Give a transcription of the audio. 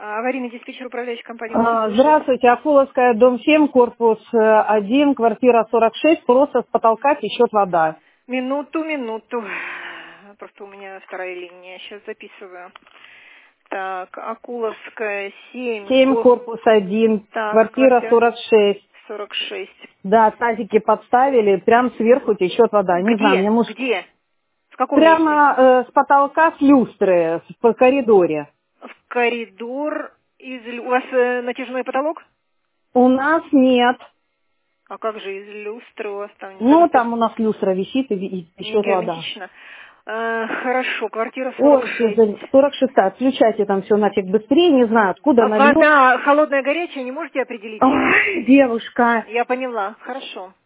Аварийный диспетчер, управляющий компанией. Слушаю. Здравствуйте, Акуловская, дом 7, корпус 1, квартира 46, просто с потолка течет вода. Минуту. Просто у меня вторая линия, сейчас записываю. Так, Акуловская, 7. 7, корпус 1, Так, квартира квартира 46. 46. Да, тазики подставили, прям сверху течет вода. Не знаю, мне может... Где? В каком месте? Прямо с потолка, с люстры, по коридоре. В коридор. У вас натяжной потолок? У нас нет. А как же из люстры у вас там? Ну, там у нас люстра висит и Не течет вода. герметично. Хорошо, квартира Ой, 46. 46-я, отключайте там все нафиг быстрее, не знаю, откуда она льет. Вода холодная, горячая, не можете определить? Ой, девушка. Я поняла, хорошо.